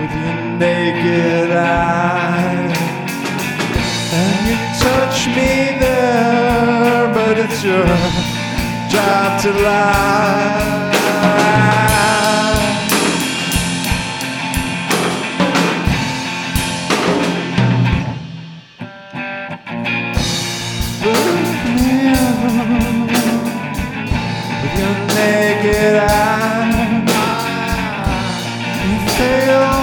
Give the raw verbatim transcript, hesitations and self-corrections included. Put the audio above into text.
with your naked eye. And you touch me there, but it's your job to lie. With your naked eye, you fail.